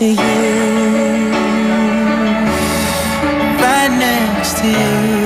to you, right next to you.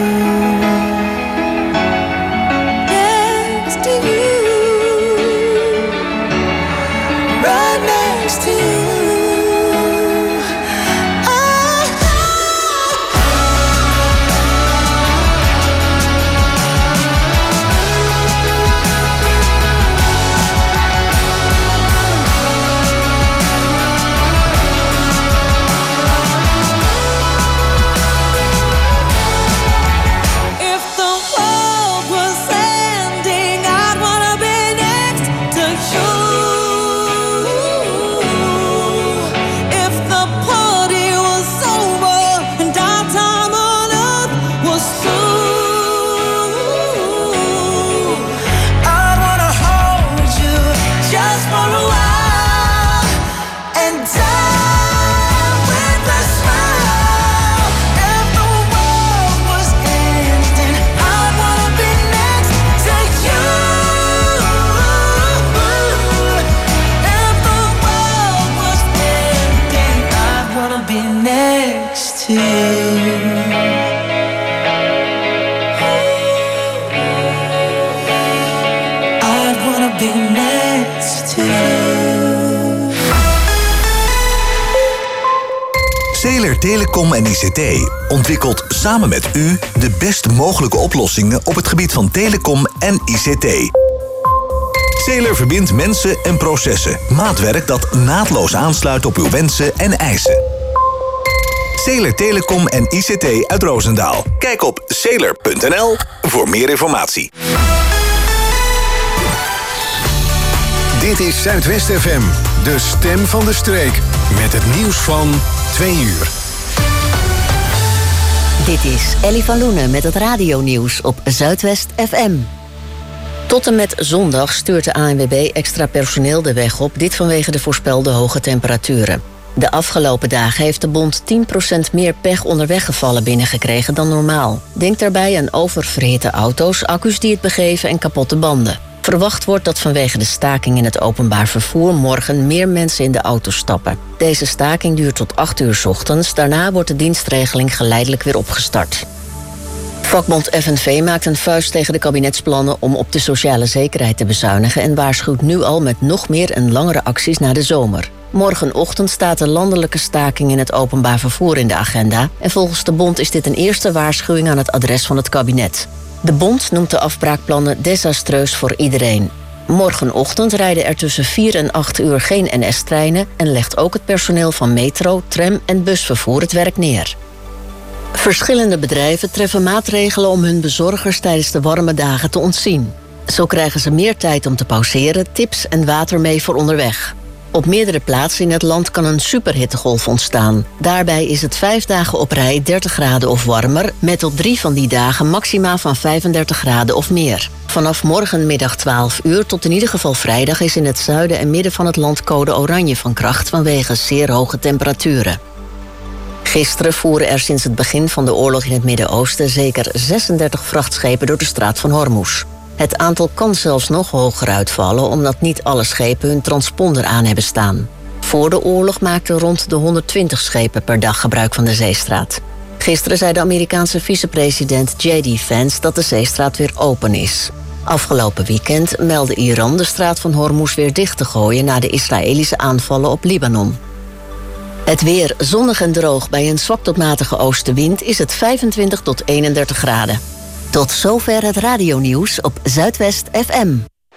Zeeler Telecom en ICT ontwikkelt samen met u de best mogelijke oplossingen op het gebied van telecom en ICT. Zeeler verbindt mensen en processen. Maatwerk dat naadloos aansluit op uw wensen en eisen. Zeeler Telecom en ICT uit Roosendaal. Kijk op zeeler.nl voor meer informatie. Dit is Zuidwest FM, de stem van de streek. Met het nieuws van 2 uur. Dit is Ellie van Loenen met het radionieuws op Zuidwest FM. Tot en met zondag stuurt de ANWB extra personeel de weg op. Dit vanwege de voorspelde hoge temperaturen. De afgelopen dagen heeft de bond 10% meer pech onderweg gevallen binnengekregen dan normaal. Denk daarbij aan oververhitte auto's, accu's die het begeven en kapotte banden. Verwacht wordt dat vanwege de staking in het openbaar vervoer morgen meer mensen in de auto stappen. Deze staking duurt tot 8 uur 's ochtends. Daarna wordt de dienstregeling geleidelijk weer opgestart. Vakbond FNV maakt een vuist tegen de kabinetsplannen om op de sociale zekerheid te bezuinigen en waarschuwt nu al met nog meer en langere acties na de zomer. Morgenochtend staat de landelijke staking in het openbaar vervoer in de agenda en volgens de bond is dit een eerste waarschuwing aan het adres van het kabinet. De bond noemt de afbraakplannen desastreus voor iedereen. Morgenochtend rijden er tussen 4 en 8 uur geen NS-treinen en legt ook het personeel van metro, tram en busvervoer het werk neer. Verschillende bedrijven treffen maatregelen om hun bezorgers tijdens de warme dagen te ontzien. Zo krijgen ze meer tijd om te pauzeren, tips en water mee voor onderweg. Op meerdere plaatsen in het land kan een superhittegolf ontstaan. Daarbij is het 5 dagen op rij 30 graden of warmer, met op 3 van die dagen maxima van 35 graden of meer. Vanaf morgenmiddag 12 uur tot in ieder geval vrijdag is in het zuiden en midden van het land code oranje van kracht vanwege zeer hoge temperaturen. Gisteren voeren er sinds het begin van de oorlog in het Midden-Oosten zeker 36 vrachtschepen door de straat van Hormuz. Het aantal kan zelfs nog hoger uitvallen omdat niet alle schepen hun transponder aan hebben staan. Voor de oorlog maakten rond de 120 schepen per dag gebruik van de zeestraat. Gisteren zei de Amerikaanse vicepresident J.D. Vance dat de zeestraat weer open is. Afgelopen weekend meldde Iran de straat van Hormuz weer dicht te gooien na de Israëlische aanvallen op Libanon. Het weer zonnig en droog bij een zwak tot matige oostenwind is het 25 tot 31 graden. Tot zover het radionieuws op Zuidwest FM.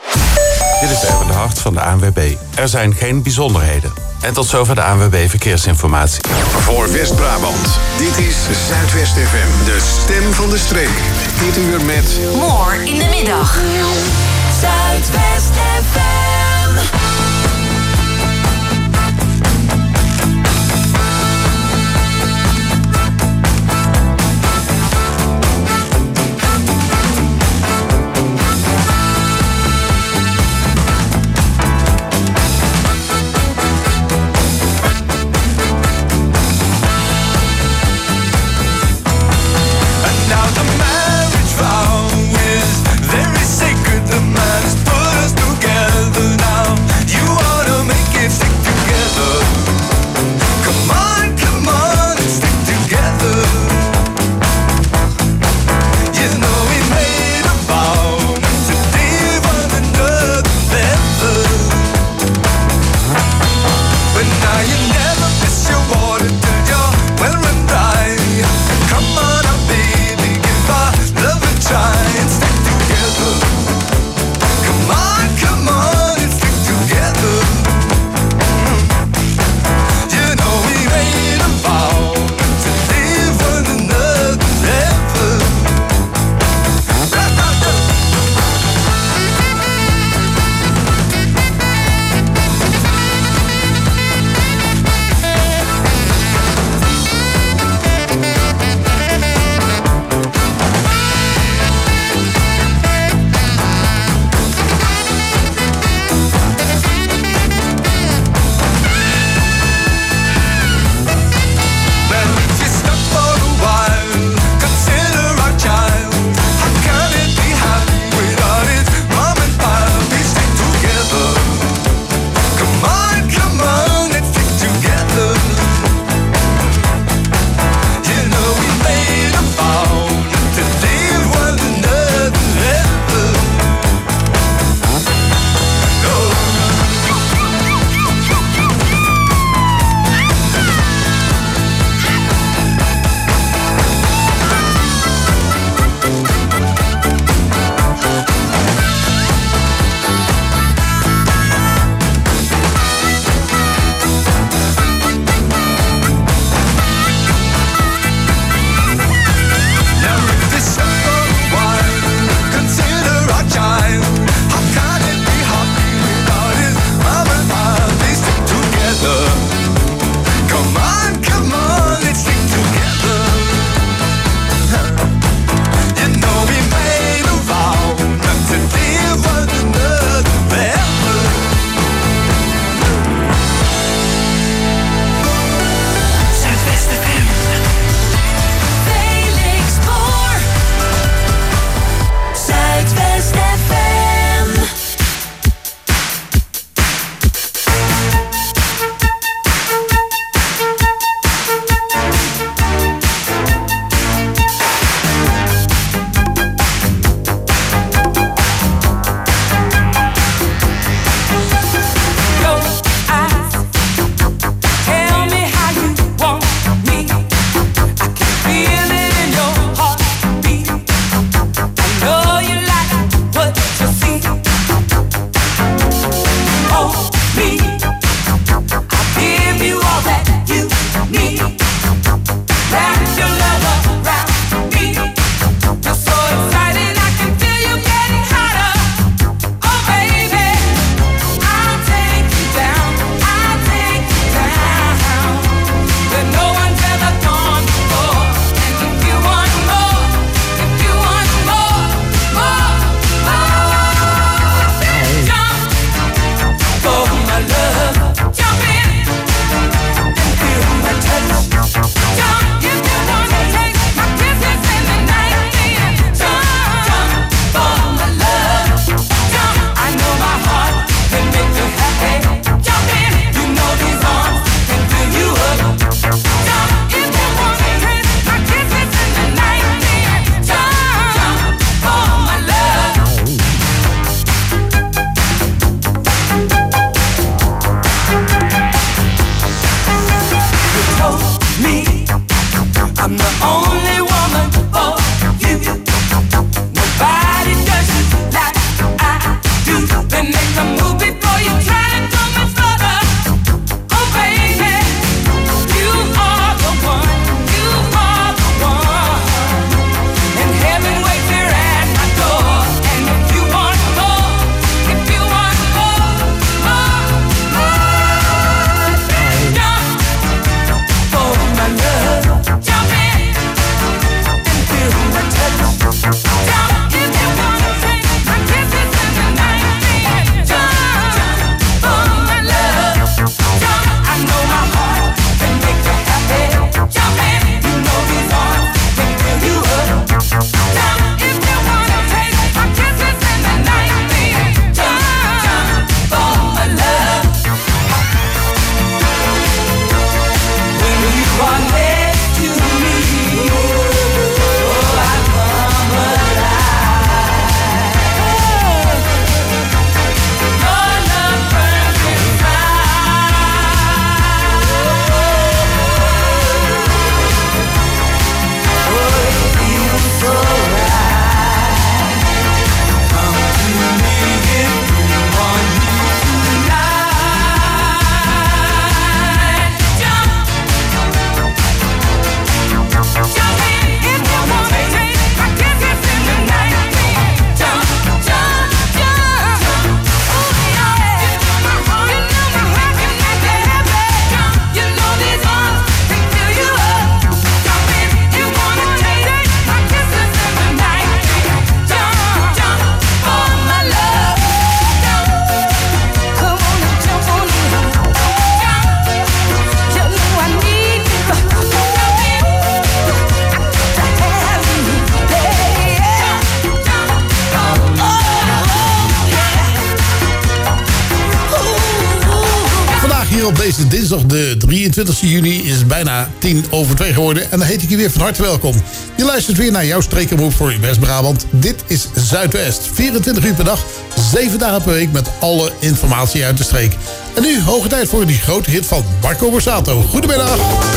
Dit is Erwin de Hart van de ANWB. Er zijn geen bijzonderheden. En tot zover de ANWB Verkeersinformatie. Voor West-Brabant, dit is Zuidwest FM, de stem van de streek. Dit uur met... More in de middag. Zuidwest FM. You hier op deze dinsdag, de 23 juni, is bijna 2:10 geworden. En dan heet ik je weer van harte welkom. Je luistert weer naar jouw streekomroep voor West-Brabant. Dit is Zuidwest. 24 uur per dag, 7 dagen per week met alle informatie uit de streek. En nu hoge tijd voor die grote hit van Marco Borsato. Goedemiddag.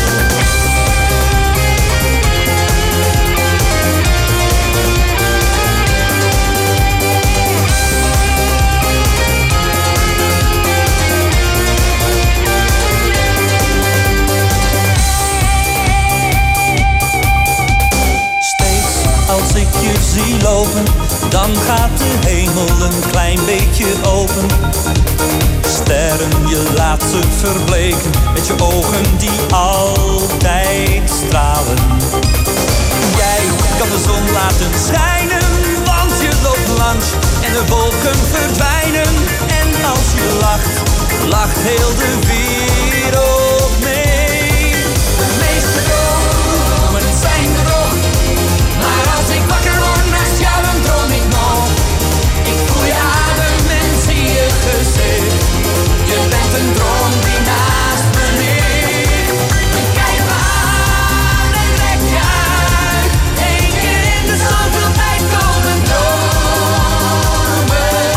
Als ik je zie lopen, dan gaat de hemel een klein beetje open. Sterren, je laat ze verbleken, met je ogen die altijd stralen. Jij kan de zon laten schijnen, want je loopt langs en de wolken verdwijnen. En als je lacht, lacht heel de wereld mee. De meeste dromen zijn droog. Maar als ik wakker word naast jou, dan droom ik nog. Ik voel je adem en zie je gezicht. Je bent een droom die naast me ligt. Je kijkt me aan en trekt je uit. Eén keer in de zoveel tijd komen dromen.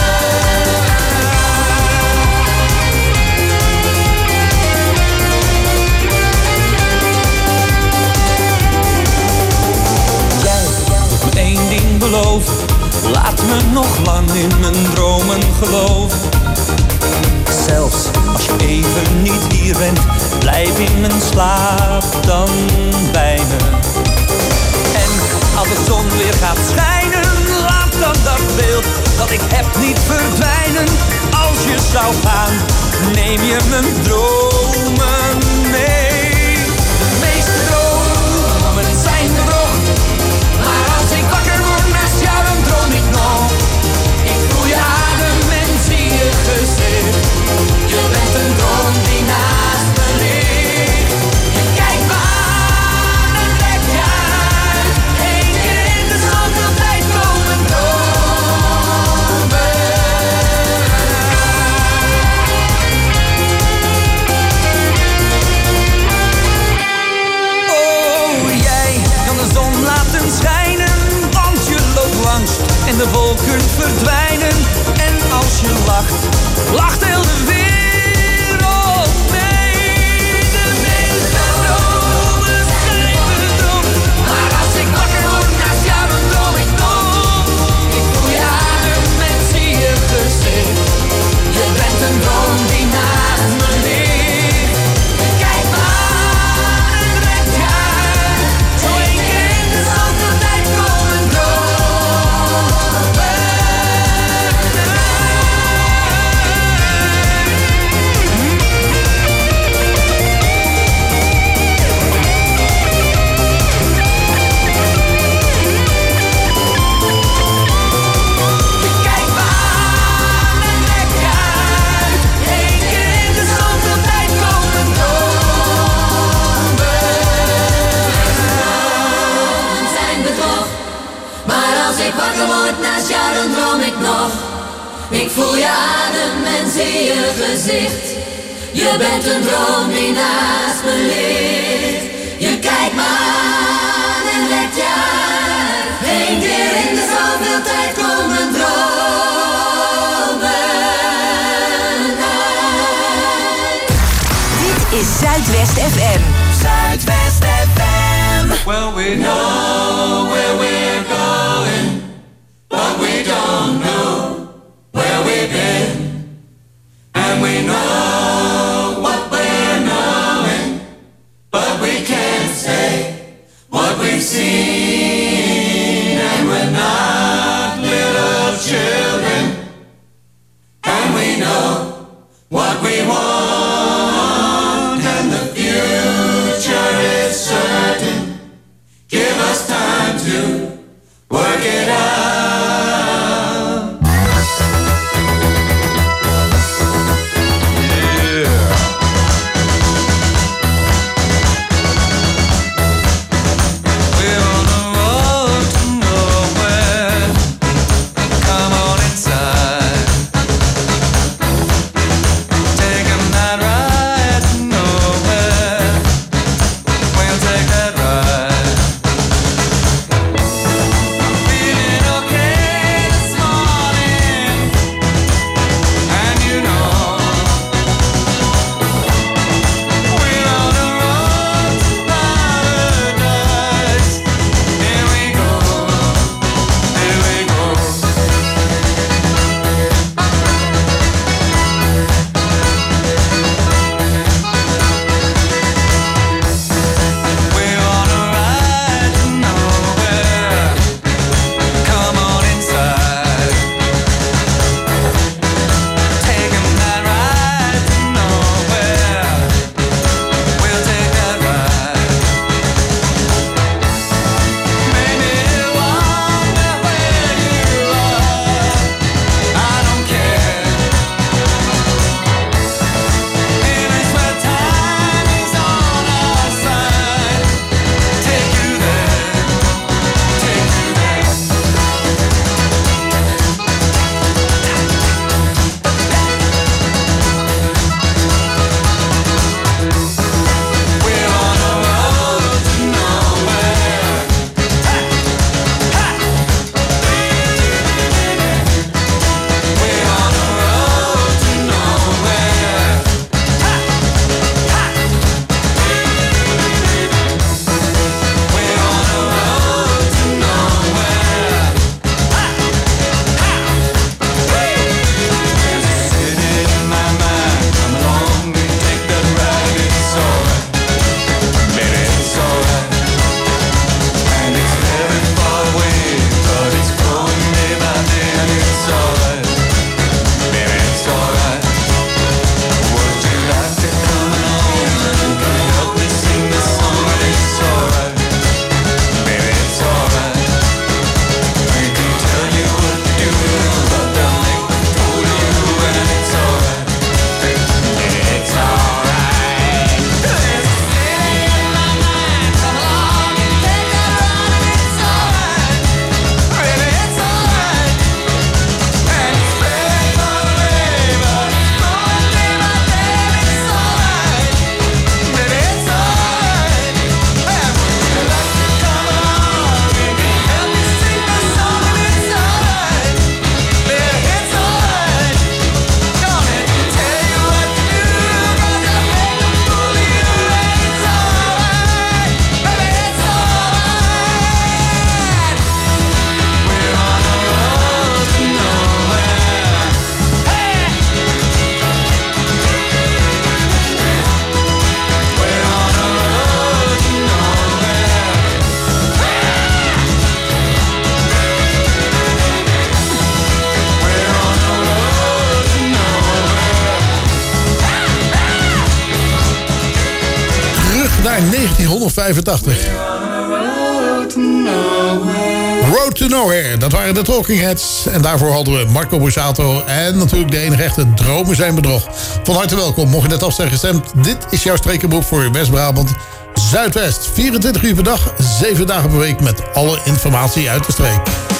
Eén ding beloven, laat me nog lang in mijn dromen geloven. Zelfs als je even niet hier bent, blijf in mijn slaap dan bij me. En als de zon weer gaat schijnen, laat dan dat beeld dat ik heb niet verdwijnen. Als je zou gaan, neem je mijn dromen mee. De meeste dromen zijn bedrog. Maar als ik wakker word naast jou, dan droom ik nog. Ik voel je adem en zie je gezicht. Je bent een droom die naast me ligt. Je kijkt me aan en trekt je uit. Eén keer in de zoveel tijd komen dromen. Oh, jij kan de zon laten schijnen, want je loopt langs en de wolken verdwijnen. En als je lacht, lacht heel de wereld mee. De meeste dromen zijn bedrog. Maar als ik wakker word naast jou, dan droom ik nog. Ik voel je adem en zie je gezicht. Je bent een droom die naast me ligt. Je kijkt me aan en trekt je uit. Zo één keer in de zoveel tijd komen dromen. Je kijkt me aan en trekt je uit. Eén keer in de zoveel tijd komen dromen. Zijn bedrog. Maar als ik wakker word naast jou, dan droom ik nog. Ik voel je adem en zie je gezicht. Je bent een droom die naast me ligt. Je kijkt me aan en lekt je uit. Eén keer in de zoveel tijd komen dromen uit. Dit is Zuidwest FM. Zuidwest FM. Well, we know where we're going, but we don't know where we've been. And we know what we're knowing, but we can't say what we've seen. And we're not little children, and we know what we want, and the future is certain. Give us time to work it out. jaar 1985. Road to Nowhere, dat waren de Talking Heads. En daarvoor hadden we Marco Borsato en natuurlijk de enige echte Dromen zijn bedrog. Van harte welkom, mocht je net afstaan gestemd. Dit is jouw strekenboek voor West-Brabant Zuidwest. 24 uur per dag, 7 dagen per week met alle informatie uit de streek.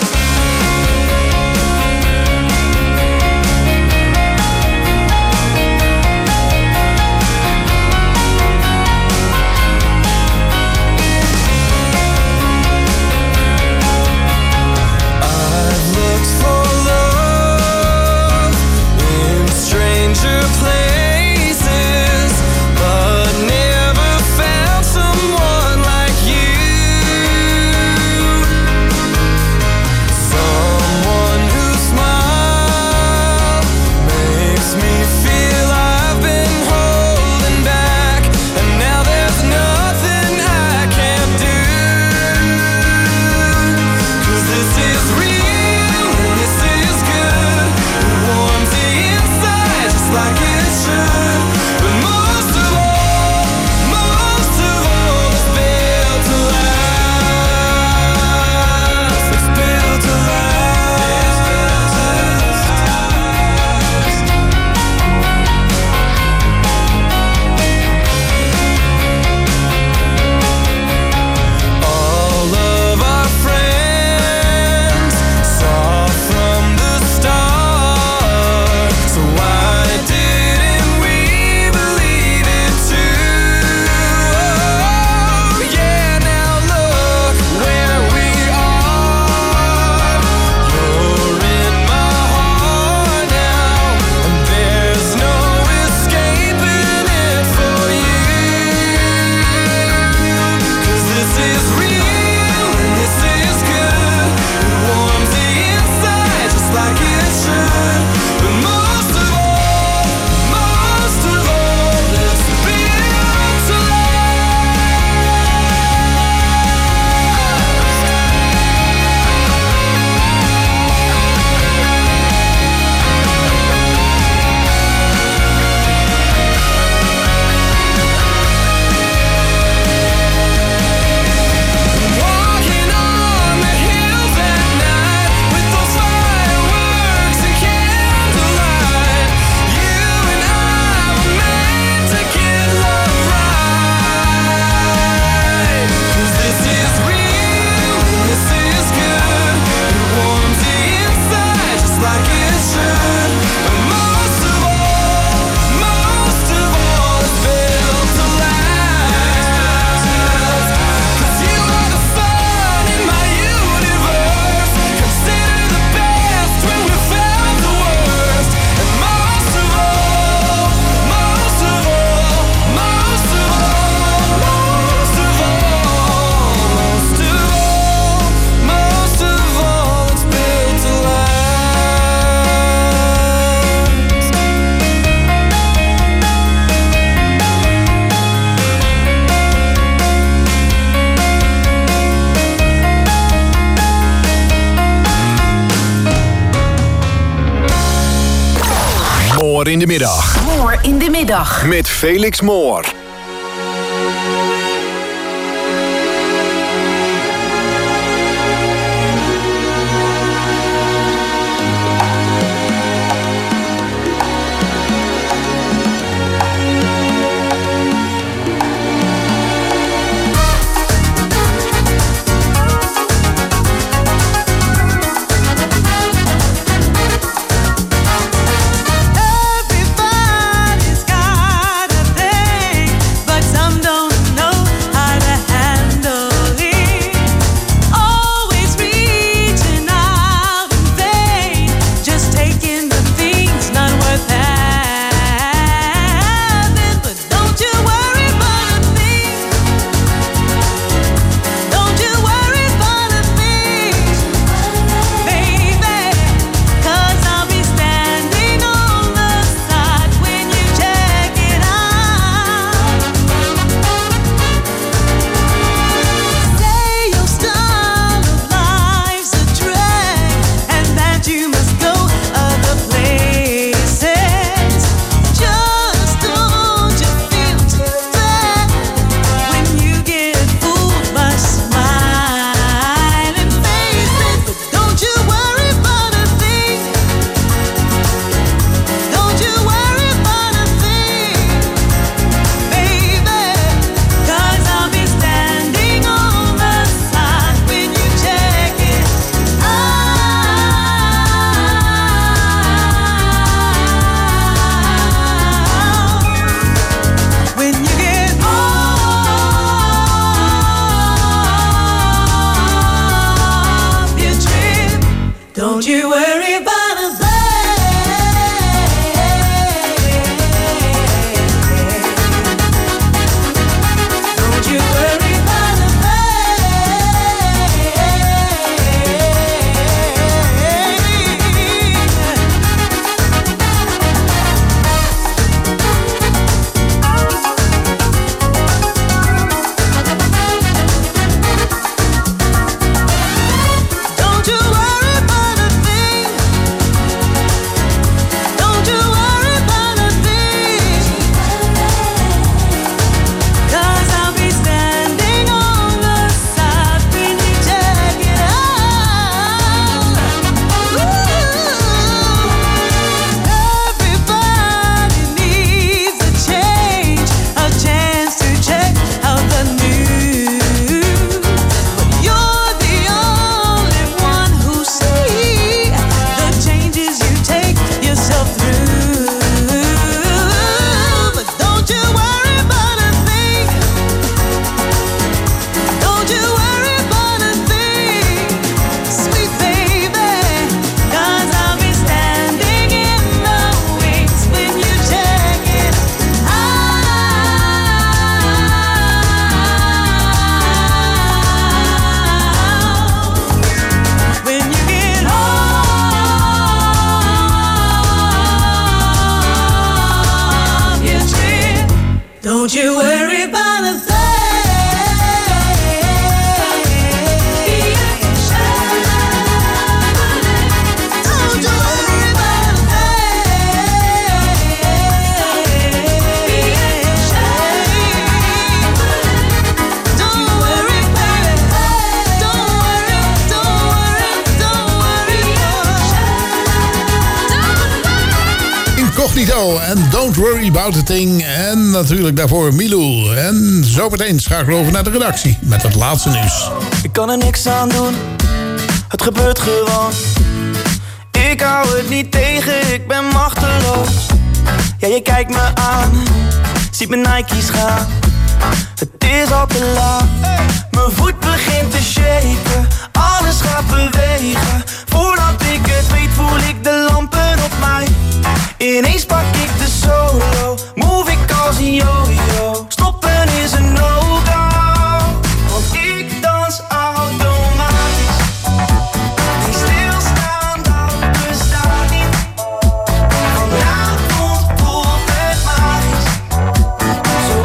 Moor in de middag. Moor in de middag. Met Felix Moor. Everybody's got a thing. Benito en Don't Worry About a Thing. En natuurlijk daarvoor Milou. En zo meteen schakelen we over naar de redactie met het laatste nieuws. Ik kan er niks aan doen, het gebeurt gewoon. Ik hou het niet tegen, ik ben machteloos. Ja, je kijkt me aan, ziet mijn Nike's gaan. Het is al te laat, mijn voet begint te shaken. Alles gaat bewegen, voordat ik het weet voel ik de lampen op mij. Ineens pak ik de solo, move ik als een yo-yo. Stoppen is een no-go, want ik dans automatisch. Die stilstaan, dat bestaat niet. Vanavond voelt het magisch. Zo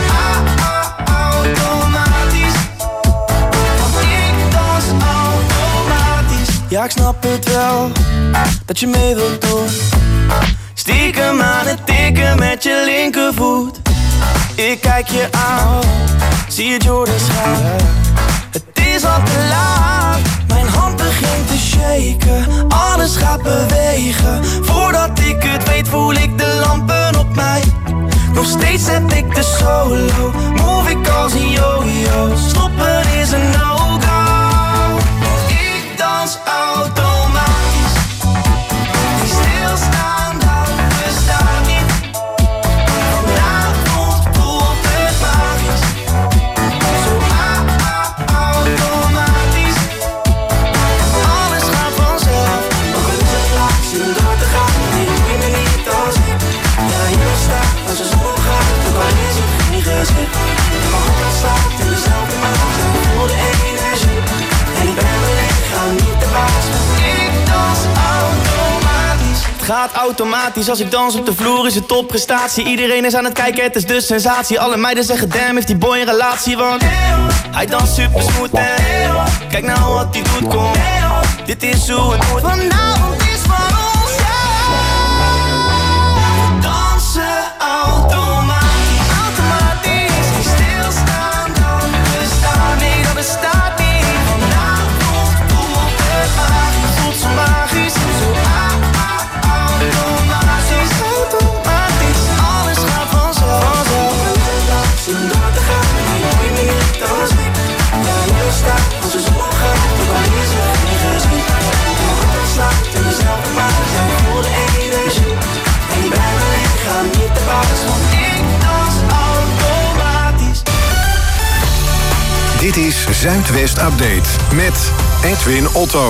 automatisch. Want ik dans automatisch. Ja, ik snap het wel, dat je mee wilt doen. Stiekem aan het tikken met je linkervoet. Ik kijk je aan, zie je Jordans gaan. Het is al te laat, mijn hand begint te shaken. Alles gaat bewegen, voordat ik het weet voel ik de lampen op mij. Nog steeds heb ik de solo, move ik als een yo-yo. Stoppen is een no-go, ik dans automatisch. Die stilstaan, dat bestaat niet. Vanavond voelt het magisch. Zo automatisch. Alles gaat vanzelf. Ook al is het laat, zin om door te gaan. Nee, doe je me niet als ik. Ja, hier sta, als de zon opgaat. Ook al is het geen gezicht. En mijn hart slaat in dezelfde maat. En ik voel de energie. En ik ben mijn lichaam niet de baas. Ik dans automatisch. Het gaat automatisch, als ik dans op de vloer is het topprestatie. Iedereen is aan het kijken, het is de sensatie. Alle meiden zeggen damn, heeft die boy een relatie. Want hij danst super smooth en kijk nou wat hij doet, kom. Dit is hoe het moet. Vanavond is van ons, yeah. We dansen automatisch. Automatisch, die stilstaan, dat bestaat niet. Dat bestaat niet. Vanavond voelt het magisch. Voelt zo magisch. Zo automatisch. Automatisch. Alles gaat vanzelf. Zin om door te gaan. Nee, doe je me niet als ik. Ja, hier sta, als de zon opgaat. Ook al is het geen gezicht. Mijn hart slaat in dezelfde maat. Ja, ik voel de energie. En ik ben mijn lichaam niet de baas. Want ik dans automatisch. Dit is Zuidwest Update met Edwin Otto.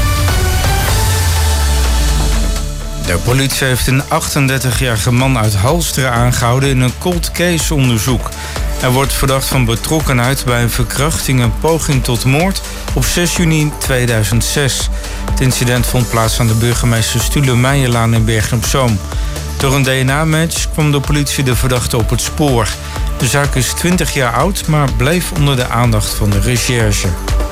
De politie heeft een 38-jarige man uit Halsteren aangehouden in een cold case onderzoek. Hij wordt verdacht van betrokkenheid bij een verkrachting en poging tot moord op 6 juni 2006. Het incident vond plaats aan de burgemeester Stule Meijerlaan in Bergen op Zoom. Door een DNA-match kwam de politie de verdachte op het spoor. De zaak is 20 jaar oud, maar bleef onder de aandacht van de recherche.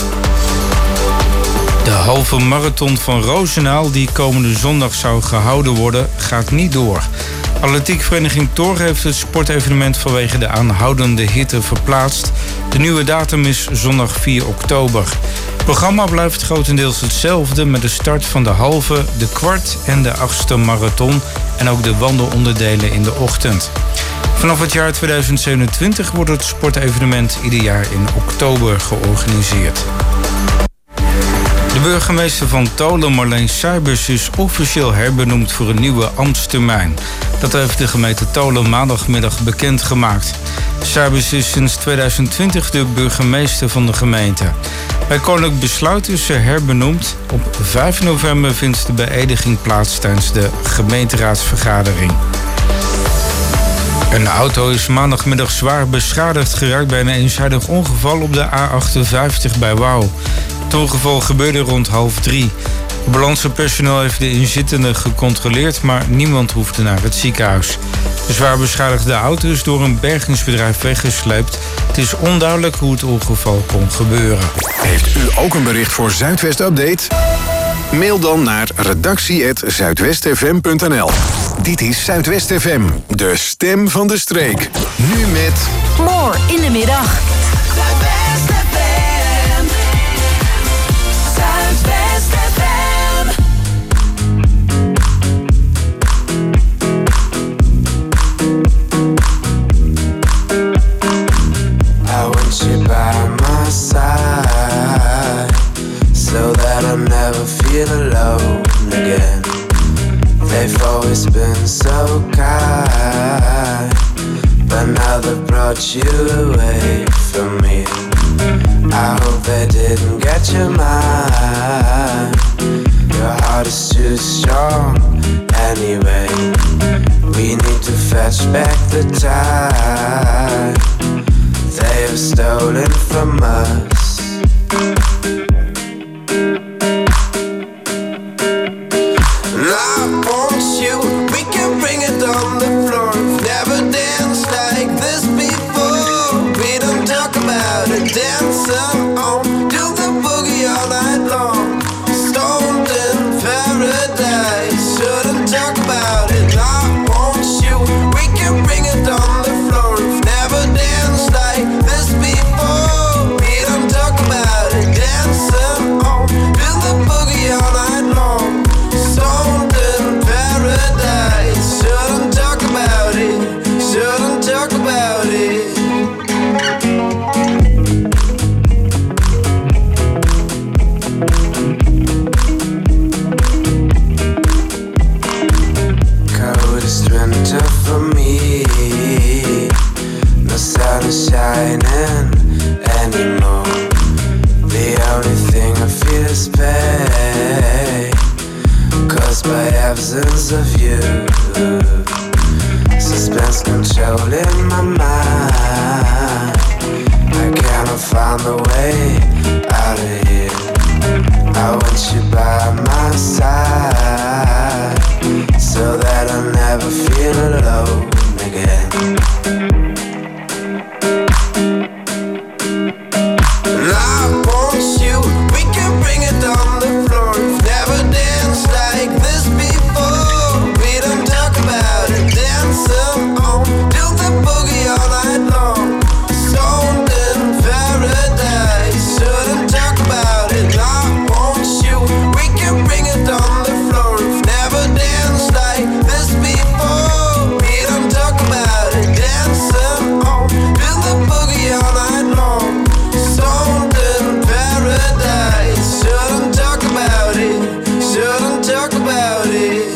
De halve marathon van Roosendaal, die komende zondag zou gehouden worden, gaat niet door. Atletiekvereniging Thor heeft het sportevenement vanwege de aanhoudende hitte verplaatst. De nieuwe datum is zondag 4 oktober. Het programma blijft grotendeels hetzelfde met de start van de halve, de kwart en de 8e marathon en ook de wandelonderdelen in de ochtend. Vanaf het jaar 2027 wordt het sportevenement ieder jaar in oktober georganiseerd. De burgemeester van Tolen, Marleen Suijbers, is officieel herbenoemd voor een nieuwe ambtstermijn. Dat heeft de gemeente Tolen maandagmiddag bekendgemaakt. Suijbers is sinds 2020 de burgemeester van de gemeente. Bij koninklijk besluit is ze herbenoemd. Op 5 november vindt de beëdiging plaats tijdens de gemeenteraadsvergadering. Een auto is maandagmiddag zwaar beschadigd geraakt bij een eenzijdig ongeval op de A58 bij Wouw. Het ongeval gebeurde rond 2:30. Ambulancepersoneel heeft de inzittenden gecontroleerd, maar niemand hoefde naar het ziekenhuis. De zwaar beschadigde auto is door een bergingsbedrijf weggesleept. Het is onduidelijk hoe het ongeval kon gebeuren. Heeft u ook een bericht voor Zuidwest Update? Mail dan naar redactie@zuidwestfm.nl. Dit is Zuidwest FM, de stem van de streek. Nu met... More in de middag. Zuidwest FM. Zuidwest FM. another brought you away from me. I hope they didn't get your mind. Your heart is too strong anyway. We need to fetch back the time they have stolen from us. And I want you, we can bring it on the floor. Never danced like this before. We don't talk about it, dancing on, do the boogie all night long. Stoned in paradise, shouldn't talk about it. I want you, we can bring it on the floor. Never danced like this before. We don't talk about it, dancing on, do the boogie all night long. Stoned in paradise, shouldn't talk about it, shouldn't talk about it. Coldest winter for me, no sun is shining anymore. The only thing I feel is pain, caused by absence of you. Suspense controlling my mind. I cannot find a way out of here. I want you by my side, so that I'll never feel alone again. And I want you, we can bring it on the floor. Never danced like this before. We don't talk about it, dancing on, do the boogie all night long. Stoned in paradise, shouldn't talk about it. I want you, we can bring it on the floor. Never danced like this before. We don't talk about it, dancing on, do the boogie all night long. Stoned in paradise, shouldn't talk about it, shouldn't talk about it.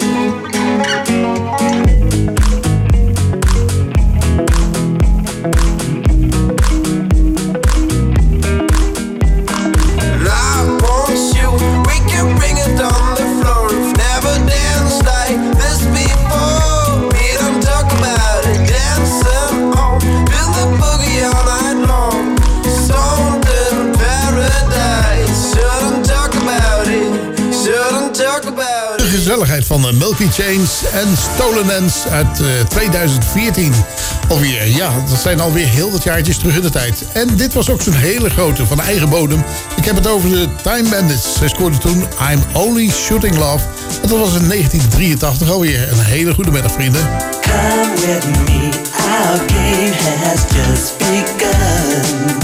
And I want you, we can bring it on the floor. Never danced like this before. We don't talk about it, dancing on, do the boogie all night long. Stoned in paradise, shouldn't talk about it, shouldn't talk about De it. gezelligheid van Milky Chains en Stolen Dance uit 2014 alweer. Ja, dat zijn alweer heel wat jaartjes terug in de tijd. En dit was ook zo'n hele grote van eigen bodem. Ik heb het over de Time Bandits. Zij scoorde toen I'm Only Shooting Love. En dat was in 1983 alweer. Een hele goede middag, vrienden. Come with me, our game has just begun.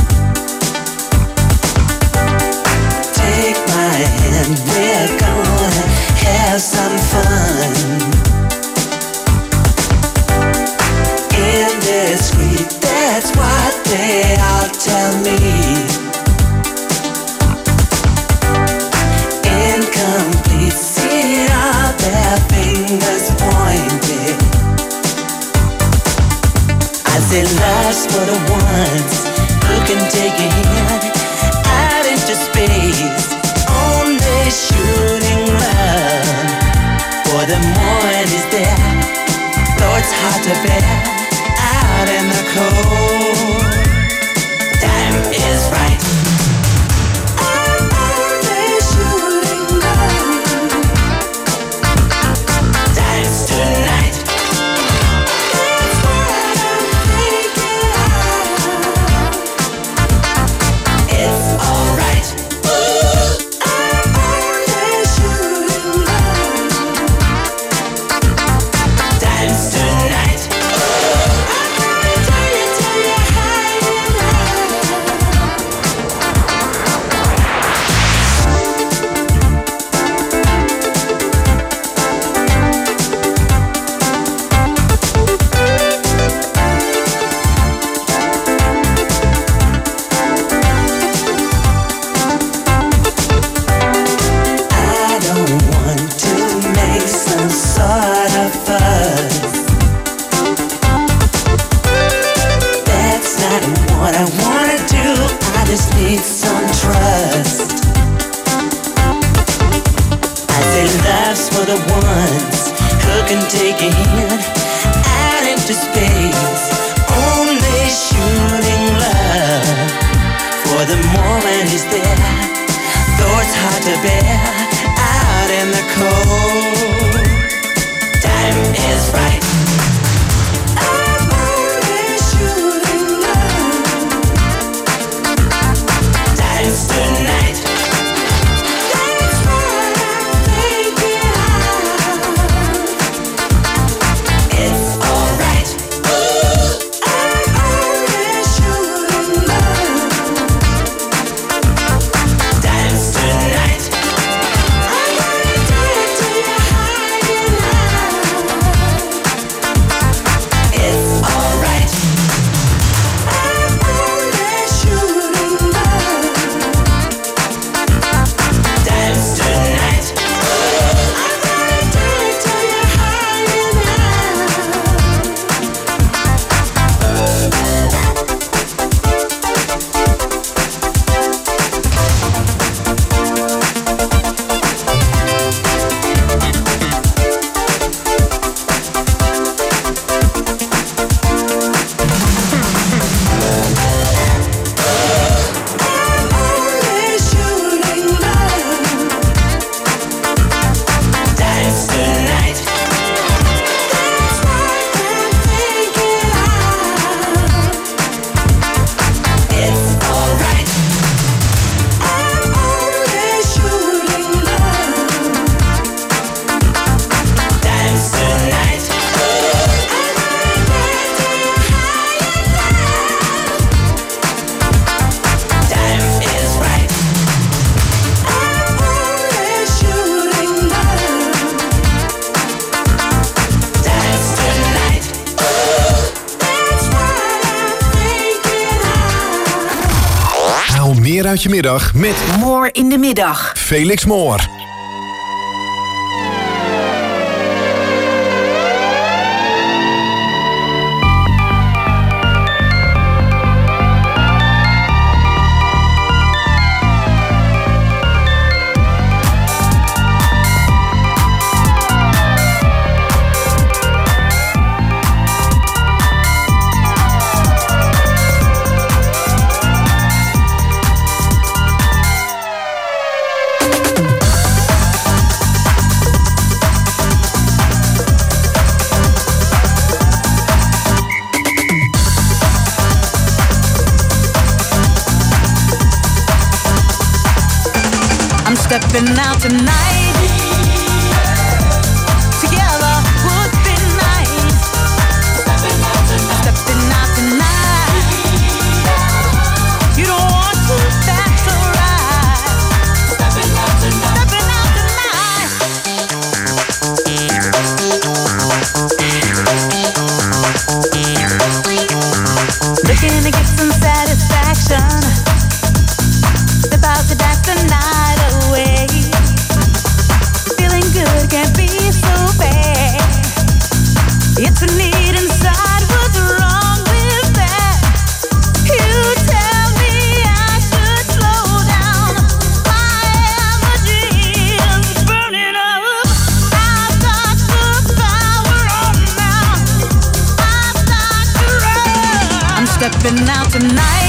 Take my hand, we're gonna have some fun. Indiscreet, that's what they all tell me. Incomplete, see all their fingers pointed. I say love's for the ones who can take a hand out into space. Only shooting love for the morning is there. Though it's hard to bear out in the cold. Time is right. I'm only shooting love. Time's tonight. That's what I'm thinking of. It's alright. I'm only shooting love. Time's tonight. I'm gonna tell you. I wanna do, I just need some trust. I say love's for the ones who can take a hand out into space. Only shooting love for the moment is there. Though it's hard to bear out in the cold. Time is right. I'm only shooting love. Time's tonight. That's what I'm thinking of. It's alright. I'm only shooting love. Time's tonight. I'm gonna do it till you're hiding out. It's alright. I'm only shooting love. Time's tonight. I'm gonna do it till you're hiding Haal meer uit je middag met More in de middag. Felix Moore. Stepping out tonight. Together would be nice. Stepping out tonight. You don't want to, that's alright. Stepping out tonight. Looking to get some satisfaction. Step out to dance the night away. Feeling good can't be so bad. It's a need inside, what's wrong with that? You tell me I should slow down. My energy is burning up. I've got the power on now. I've got to run. I'm stepping out tonight.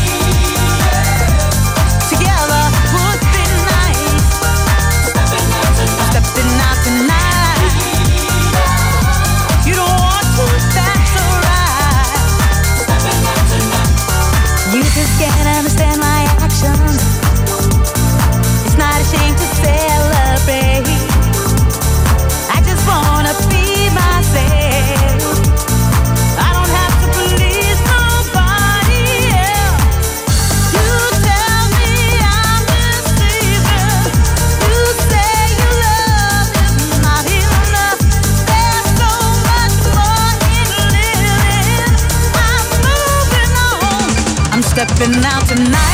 Can't understand my actions. It's not a shame to celebrate. I just wanna be myself. I don't have to please nobody else. You tell me I'm deceiving. You say your love is not enough. There's so much more in living. I'm moving on. I'm stepping out tonight.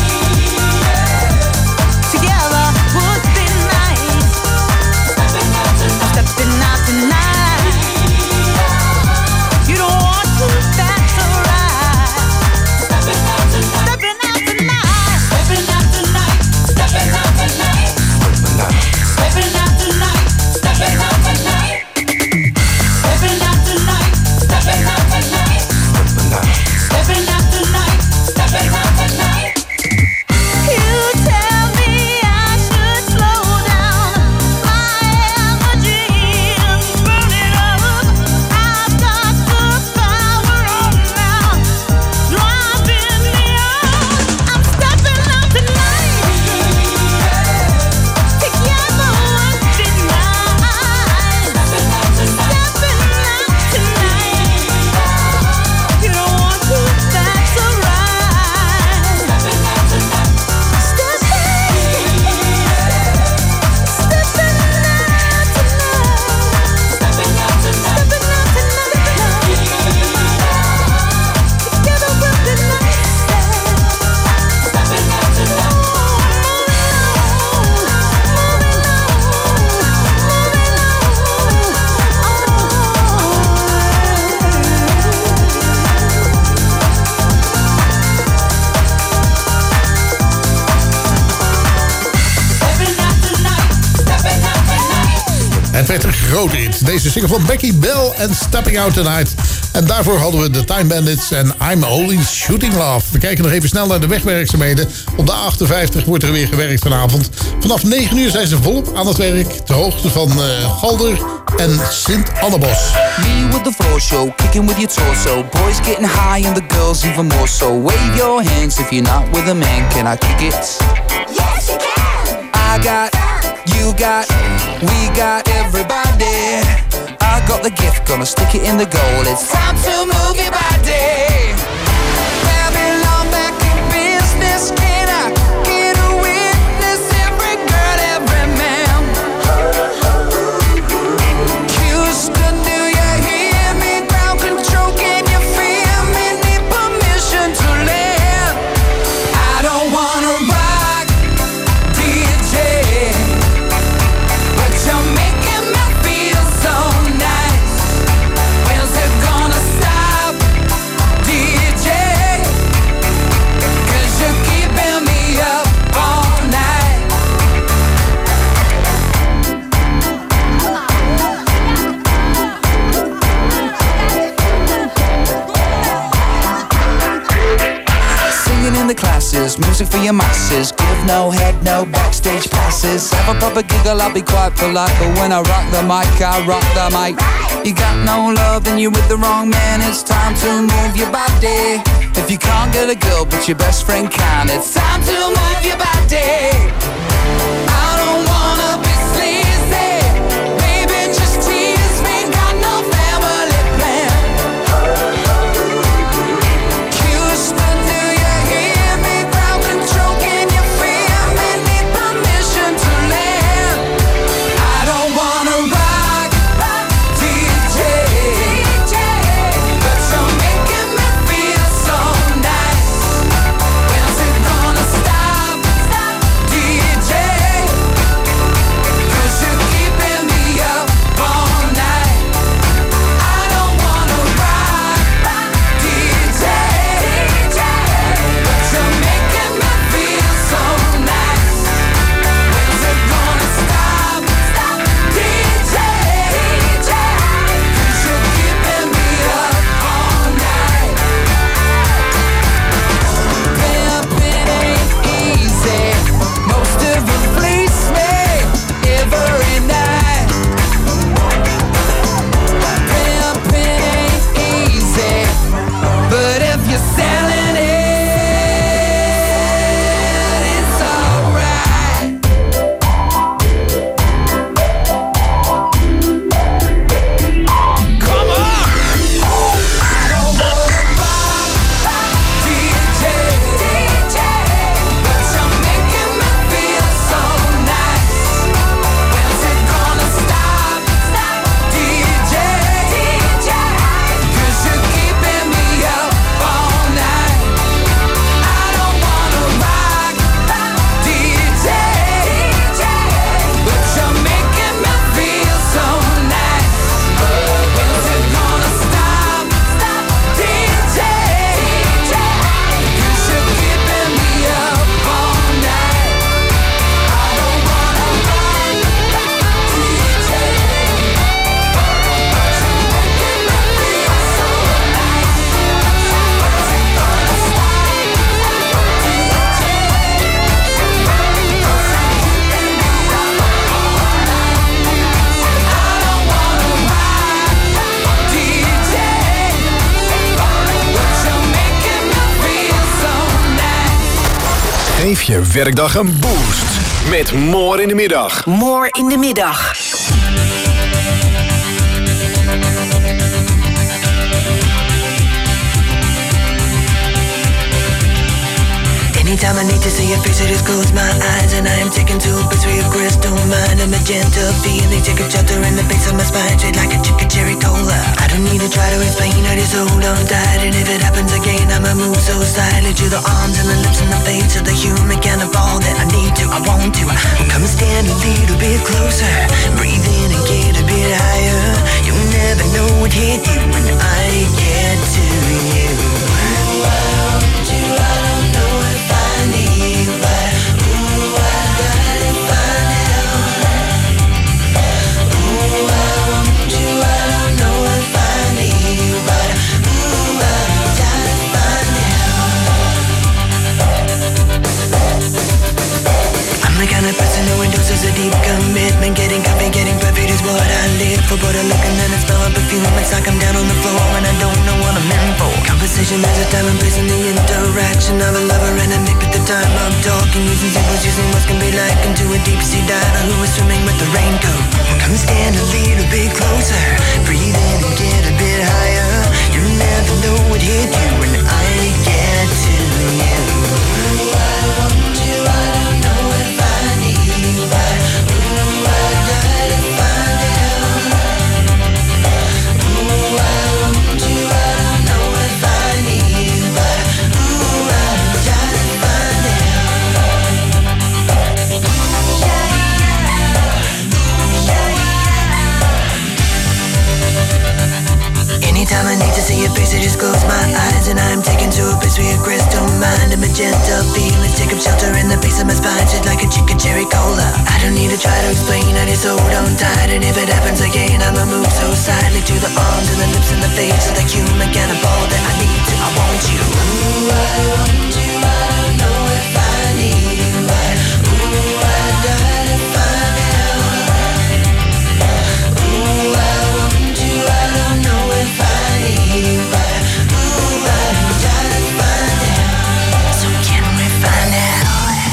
Together would be nice. Stepping out tonight. You don't want to, that's alright. vette grote hit. Deze single van Becky Bell en Stepping Out Tonight. En daarvoor hadden we de Time Bandits en I'm Only Shooting Love. We kijken nog even snel naar de wegwerkzaamheden. Op de 58 wordt er weer gewerkt vanavond. Vanaf 9 uur zijn ze volop aan het werk. Ter hoogte van Galder en Sint-Annebos. Me with the floor show, kicking with your torso. Boys getting high and the girls even more so. Wave your hands if you're not with a man. Can I kick it? Yes, you can. I got, you got, we got everybody. I got the gift, gonna stick it in the goal. It's time to move your body. Babylon back in business. Can I get a witness? Every girl, every man. Houston, do you hear me? Ground control, can you feel me? Need permission to land. I don't wanna rock, DJ, but you're making me feel so nice. When's it gonna stop, DJ? 'Cause you're keeping me up all night. Singing in the classes, music for your masses. Give no head, no backstage passes. Have a proper giggle, I'll be quite polite. But when I rock the mic, I rock the mic. You got no love, then you're with the wrong man. It's time to move your body. If you can't get a girl, but your best friend can, it's time to move your body. I don't wanna be sleazy. Baby, just tease me. Got no family plan. Houston, do you hear me? Ground control, can you feel me? Need permission to land. I don't wanna rock, DJ, but you're making me feel so nice. When's it gonna stop, DJ? 'Cause you're keeping me up all night. I don't wanna rock, DJ, but you're making me feel so nice. When's it gonna stop, DJ? 'Cause you're keeping me up all night. Pimping ain't easy. Most of you fleece me every night. Pimping ain't easy, but if you're selling it, it's alright. Come on! I don't wanna rock, DJ, but you're making me feel so nice. When's it gonna stop, DJ? 'Cause you're keeping me up all night. I don't wanna rock, DJ, but you're making me feel so nice. When's it gonna stop, DJ? 'Cause you're keeping me up all night. I don't wanna rock, DJ, but you're making me feel so nice. When's it gonna stop, DJ? 'Cause you're keeping me up all night. I don't wanna rock, DJ, but you're making me feel so nice. Geef je werkdag een boost met More in de middag. More in de middag. Anytime I need to see your face, I just close my eyes and I am taken to a place where your crystal mind and magenta feeling take a shelter in the base of my spine, straight like a chicken cherry cola. I don't need to try to explain, I just hold on tight, and if it happens again, I'ma move so silently to the arms and the lips and the face of the human kind of all that I need to, I want to. Come and stand a little bit closer, breathe in and get a bit higher. You'll never know what hit you when I get to you. I don't know if I need you, but ooh, I gotta find it out. Ooh, situation. There's a time and place in the interaction of a lover and a mate. At the time I'm talking, using symbols, using what can be likened to a deep sea diver who is swimming with the raincoat. Come stand a little bit closer, breathe in and get a bit higher. You never know what hit you when I get to you. Ooh, I want you, I don't know if I need you. Ooh, I try to find you. Ooh, I want you, I don't know if I need you. Ooh, I try to find you. Anytime I need to see your face, I just close my eyes and I'm taken to a place where your crystal mind and magenta feelings take up shelter in the base of my spine, shit like a chicken cherry cola. I don't need to try to explain, I just hold on tight, and if it happens again, I'ma move so silently to the arms and the lips and the face of the human cannibal that I need to. I want you. Ooh, I want you. I don't know if I need you. Ooh, I die to find you. Ooh, I want you. I don't know if I need you. Ooh, I die to find you. So can we find out?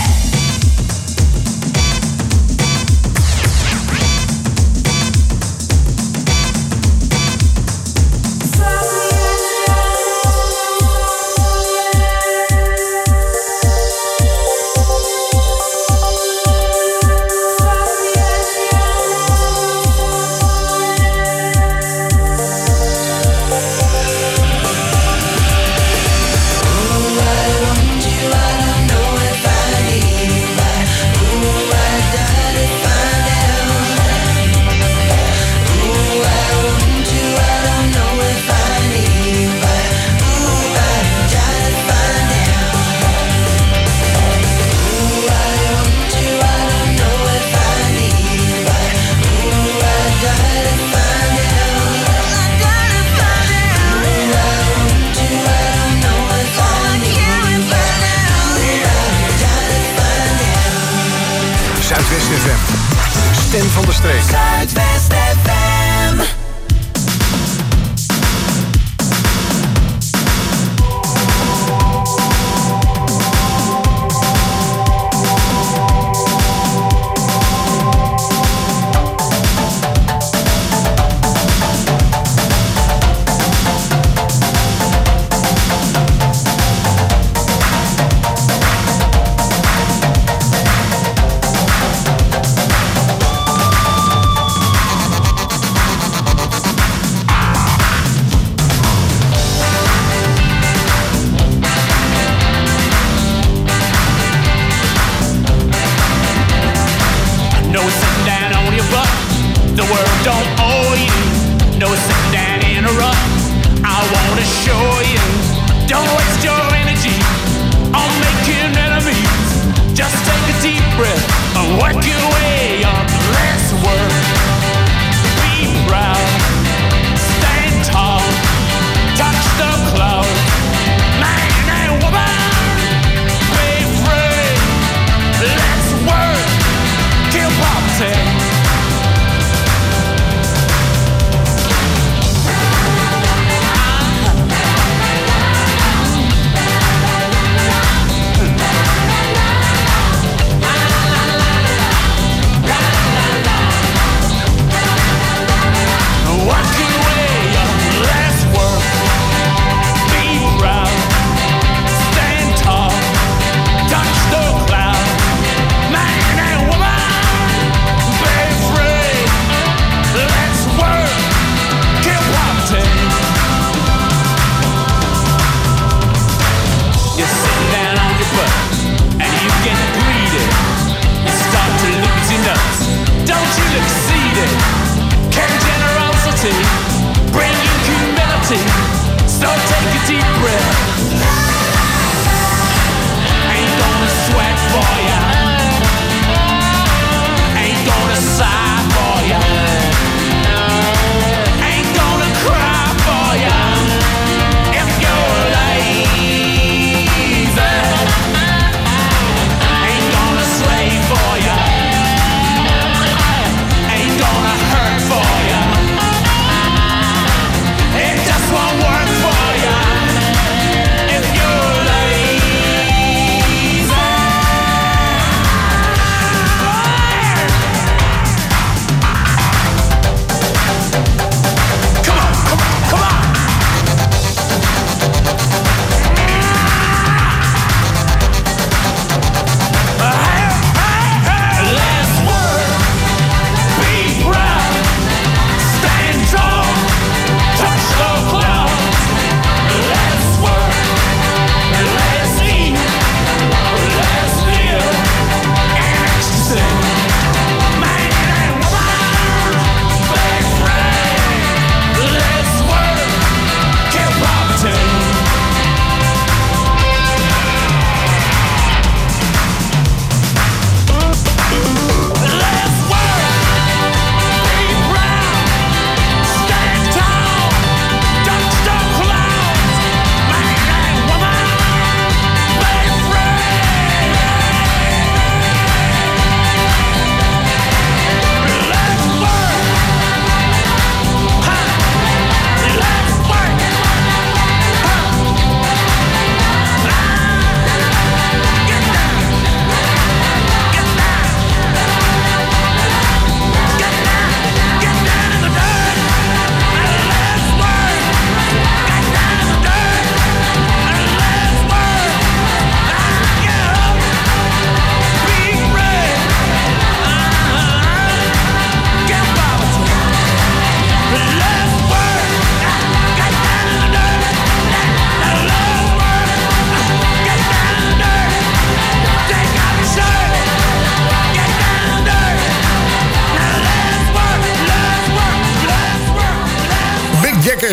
Zuidwest FM. Stem van de streek. Zuidwest FM.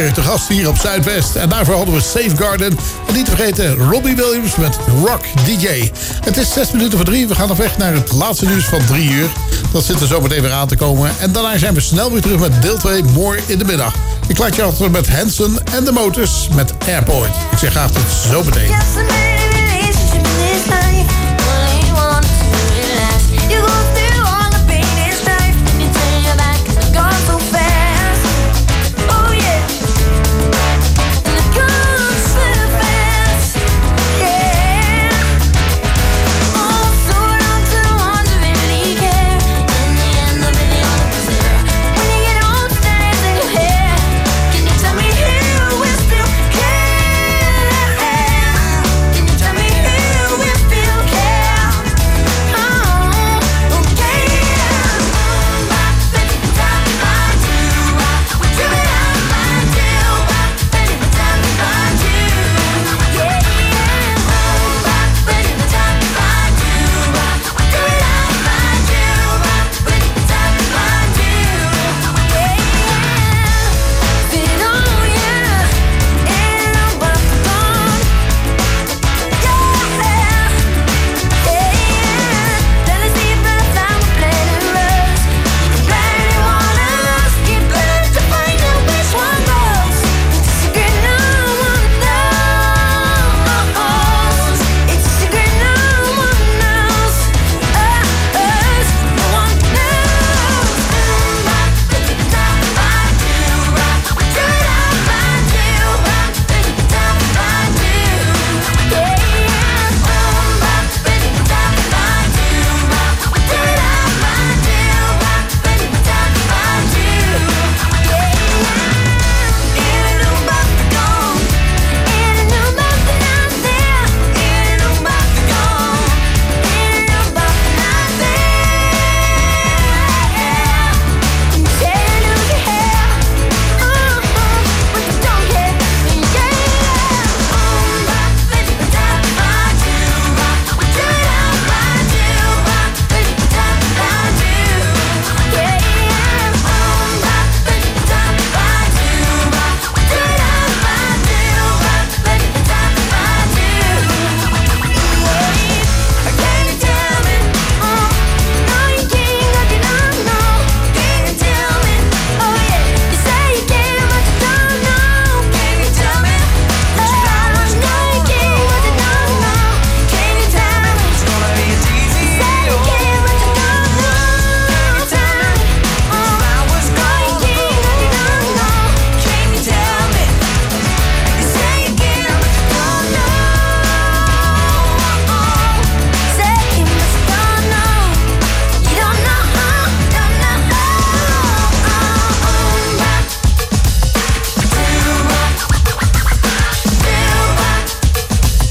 keer te gast hier op Zuidwest. En daarvoor hadden we Safegarden. En niet te vergeten Robbie Williams met Rock DJ. Het is 2:06. We gaan op weg naar het laatste nieuws van 3 uur. Dat zit er zo meteen weer aan te komen. En daarna zijn we snel weer terug met deel 2, More in de middag. Ik laat je achter met Hanson en de Motors met Airport. Ik zeg graag tot zo meteen.